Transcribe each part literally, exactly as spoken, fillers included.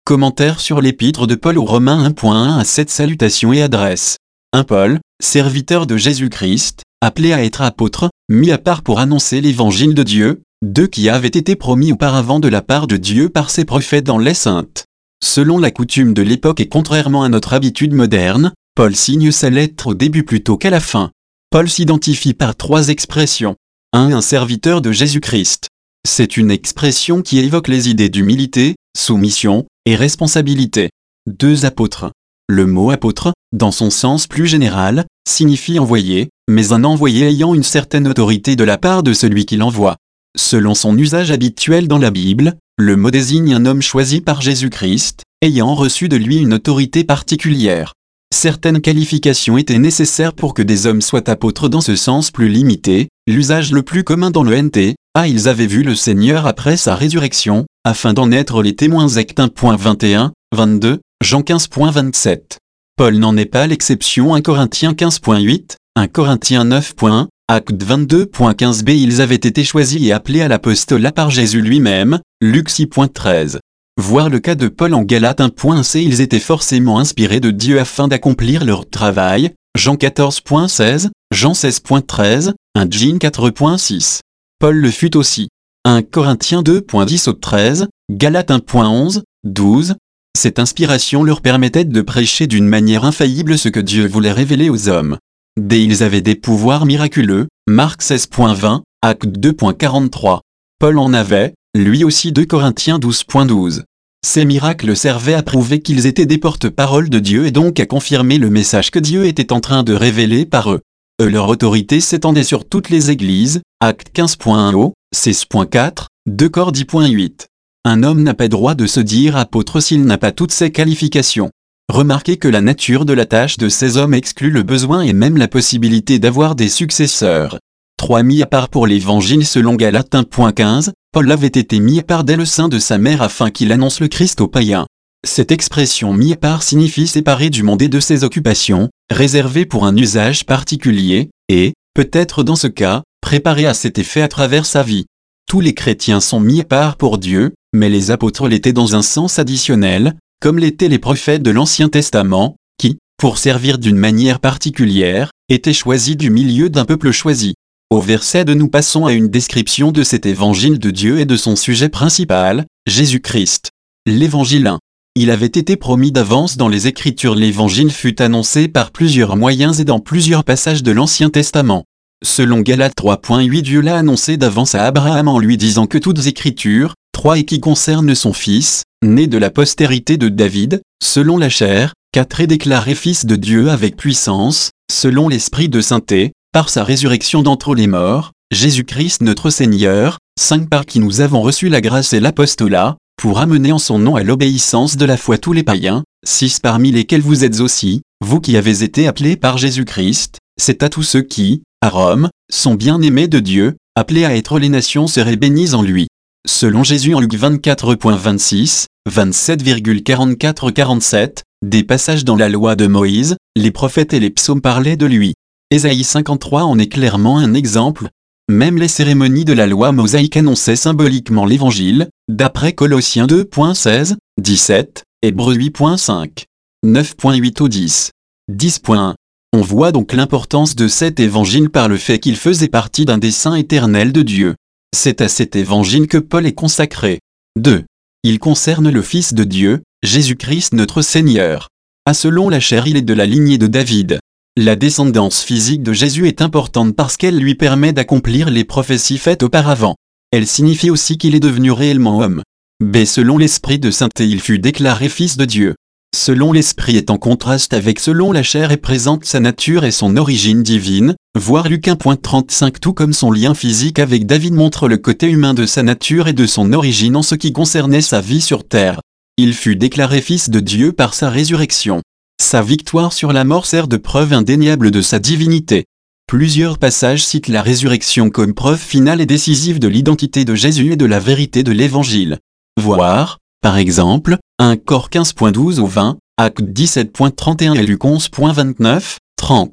Commentaire sur l'épître de Paul aux Romains un point un à sept. Salutations et adresse. un Paul, serviteur de Jésus-Christ, appelé à être apôtre, mis à part pour annoncer l'évangile de Dieu, deux qui avait été promis auparavant de la part de Dieu par ses prophètes dans les saintes. Selon la coutume de l'époque et contrairement à notre habitude moderne, Paul signe sa lettre au début plutôt qu'à la fin. Paul s'identifie par trois expressions. un Un serviteur de Jésus-Christ. C'est une expression qui évoque les idées d'humilité, soumission et responsabilité. deux Apôtre. Le mot apôtre, dans son sens plus général, signifie envoyé, mais un envoyé ayant une certaine autorité de la part de celui qui l'envoie. Selon son usage habituel dans la Bible, le mot désigne un homme choisi par Jésus-Christ, ayant reçu de lui une autorité particulière. Certaines qualifications étaient nécessaires pour que des hommes soient apôtres dans ce sens plus limité, l'usage le plus commun dans le N T, ah ils avaient vu le Seigneur après sa résurrection, afin d'en être les témoins. Actes un point vingt et un, vingt-deux, Jean quinze point vingt-sept. Paul n'en est pas l'exception. un Corinthiens quinze point huit, un Corinthiens neuf point un, Actes vingt-deux point quinze b. Ils avaient été choisis et appelés à l'apostolat par Jésus lui-même, Luc six point treize. Voir le cas de Paul en Galates un point c. Ils étaient forcément inspirés de Dieu afin d'accomplir leur travail, Jean quatorze point seize, Jean seize point treize, un Jean quatre point six. Paul le fut aussi. un Corinthiens deux point dix au treize, Galates un point onze, douze. Cette inspiration leur permettait de prêcher d'une manière infaillible ce que Dieu voulait révéler aux hommes. D. Ils avaient des pouvoirs miraculeux, Marc seize point vingt, Actes deux point quarante-trois. Paul en avait, lui aussi. deux Corinthiens douze point douze. Ces miracles servaient à prouver qu'ils étaient des porte-paroles de Dieu et donc à confirmer le message que Dieu était en train de révéler par eux. Eux, leur autorité s'étendait sur toutes les églises, Actes quinze point un au, seize point quatre, deux Cor dix point huit. Un homme n'a pas droit de se dire apôtre s'il n'a pas toutes ces qualifications. Remarquez que la nature de la tâche de ces hommes exclut le besoin et même la possibilité d'avoir des successeurs. trois Mis à part pour l'évangile. Selon Galates un point quinze, Paul avait été mis à part dès le sein de sa mère afin qu'il annonce le Christ aux païens. Cette expression mis à part signifie séparé du monde et de ses occupations, réservé pour un usage particulier, et, peut-être dans ce cas, préparé à cet effet à travers sa vie. Tous les chrétiens sont mis à part pour Dieu, mais les apôtres l'étaient dans un sens additionnel, comme l'étaient les prophètes de l'Ancien Testament, qui, pour servir d'une manière particulière, étaient choisis du milieu d'un peuple choisi. Au verset deux, nous passons à une description de cet évangile de Dieu et de son sujet principal, Jésus-Christ. L'évangile un. Il avait été promis d'avance dans les Écritures. L'évangile fut annoncé par plusieurs moyens et dans plusieurs passages de l'Ancien Testament. Selon Galates trois point huit, Dieu l'a annoncé d'avance à Abraham en lui disant que toutes Écritures, trois et qui concernent son fils, né de la postérité de David, selon la chair, quatre et déclaré fils de Dieu avec puissance, selon l'esprit de sainteté, par sa résurrection d'entre les morts, Jésus-Christ notre Seigneur, cinq par qui nous avons reçu la grâce et l'apostolat, pour amener en son nom à l'obéissance de la foi tous les païens, six parmi lesquels vous êtes aussi, vous qui avez été appelés par Jésus-Christ, c'est à tous ceux qui, à Rome, sont bien-aimés de Dieu, appelés à être les nations seraient bénies en lui. Selon Jésus en Luc vingt-quatre point vingt-six, vingt-sept quarante-quatre quarante-sept, des passages dans la loi de Moïse, les prophètes et les psaumes parlaient de lui. Ésaïe cinquante-trois en est clairement un exemple. Même les cérémonies de la loi mosaïque annonçaient symboliquement l'évangile, d'après Colossiens deux point seize, dix-sept, Hébreux huit point cinq, neuf point huit au dix. dix point un. On voit donc l'importance de cet évangile par le fait qu'il faisait partie d'un dessein éternel de Dieu. C'est à cet évangile que Paul est consacré. deux. Il concerne le Fils de Dieu, Jésus-Christ notre Seigneur. À selon la chair, il est de la lignée de David. La descendance physique de Jésus est importante parce qu'elle lui permet d'accomplir les prophéties faites auparavant. Elle signifie aussi qu'il est devenu réellement homme. B. Selon l'esprit de sainteté, il fut déclaré fils de Dieu. Selon l'esprit est en contraste avec selon la chair et présente sa nature et son origine divine, voir Luc un point trente-cinq. Tout comme son lien physique avec David montre le côté humain de sa nature et de son origine en ce qui concernait sa vie sur terre. Il fut déclaré fils de Dieu par sa résurrection. Sa victoire sur la mort sert de preuve indéniable de sa divinité. Plusieurs passages citent la résurrection comme preuve finale et décisive de l'identité de Jésus et de la vérité de l'Évangile. Voir, par exemple, un Cor quinze point douze au vingt, Actes dix-sept point trente et un et Luc onze point vingt-neuf, trente.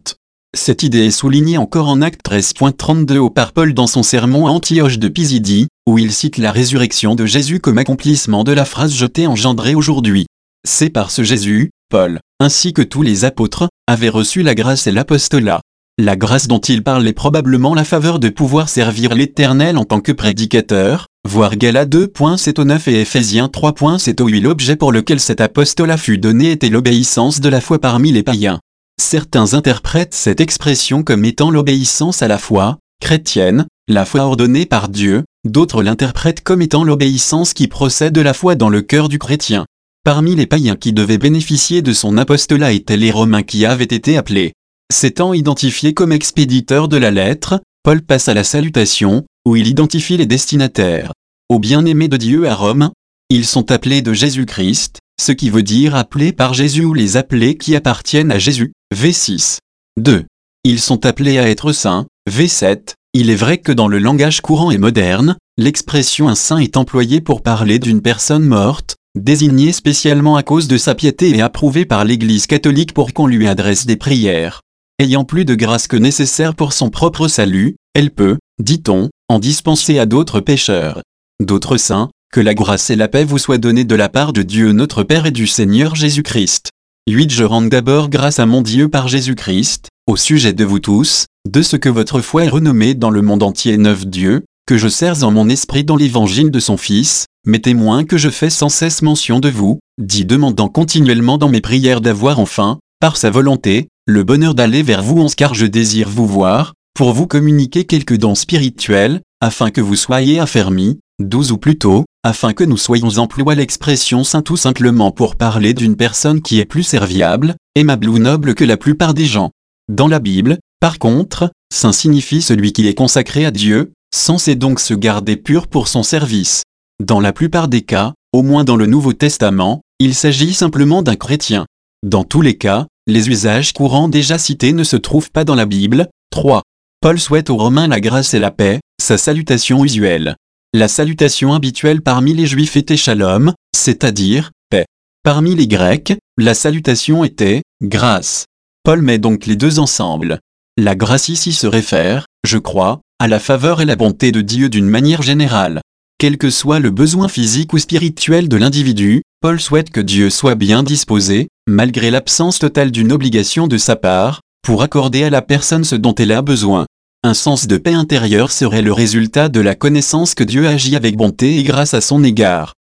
Cette idée est soulignée encore en Actes treize trente-deux au par Paul dans son sermon à Antioche de Pisidie, où il cite la résurrection de Jésus comme accomplissement de la phrase « Je t'ai engendré aujourd'hui ». C'est par ce Jésus, Paul, ainsi que tous les apôtres, avaient reçu la grâce et l'apostolat. La grâce dont il parle est probablement la faveur de pouvoir servir l'Éternel en tant que prédicateur, voir Galates deux sept au neuf et Éphésiens trois sept au huit. L'objet pour lequel cet apostolat fut donné était l'obéissance de la foi parmi les païens. Certains interprètent cette expression comme étant l'obéissance à la foi chrétienne, la foi ordonnée par Dieu, d'autres l'interprètent comme étant l'obéissance qui procède de la foi dans le cœur du chrétien. Parmi les païens qui devaient bénéficier de son apostolat étaient les Romains qui avaient été appelés. S'étant identifié comme expéditeur de la lettre, Paul passe à la salutation, où il identifie les destinataires. Aux bien-aimés de Dieu à Rome, ils sont appelés de Jésus-Christ, ce qui veut dire appelés par Jésus ou les appelés qui appartiennent à Jésus, V six. deux. Ils sont appelés à être saints, V sept. Il est vrai que dans le langage courant et moderne, l'expression un saint est employée pour parler d'une personne morte, désignée spécialement à cause de sa piété et approuvée par l'Église catholique pour qu'on lui adresse des prières. Ayant plus de grâce que nécessaire pour son propre salut, elle peut, dit-on, en dispenser à d'autres pécheurs. D'autres saints, que la grâce et la paix vous soient données de la part de Dieu notre Père et du Seigneur Jésus-Christ. huit. Je rends d'abord grâce à mon Dieu par Jésus-Christ, au sujet de vous tous, de ce que votre foi est renommée dans le monde entier. neuf. Dieu, que je sers en mon esprit dans l'évangile de son Fils, mes témoins que je fais sans cesse mention de vous, dit demandant continuellement dans mes prières d'avoir enfin, par sa volonté, le bonheur d'aller vers vous onze car je désire vous voir, pour vous communiquer quelques dons spirituels, afin que vous soyez affermis, douze ou plutôt, afin que nous soyons emploie l'expression saint tout simplement pour parler d'une personne qui est plus serviable, aimable ou noble que la plupart des gens. Dans la Bible, par contre, saint signifie celui qui est consacré à Dieu, censé donc se garder pur pour son service. Dans la plupart des cas, au moins dans le Nouveau Testament, il s'agit simplement d'un chrétien. Dans tous les cas, les usages courants déjà cités ne se trouvent pas dans la Bible. trois. Paul souhaite aux Romains la grâce et la paix, sa salutation usuelle. La salutation habituelle parmi les Juifs était shalom, c'est-à-dire paix. Parmi les Grecs, la salutation était grâce. Paul met donc les deux ensemble. La grâce ici se réfère, je crois, à la faveur et la bonté de Dieu d'une manière générale. Quel que soit le besoin physique ou spirituel de l'individu, Paul souhaite que Dieu soit bien disposé, malgré l'absence totale d'une obligation de sa part, pour accorder à la personne ce dont elle a besoin. Un sens de paix intérieure serait le résultat de la connaissance que Dieu agit avec bonté et grâce à son égard.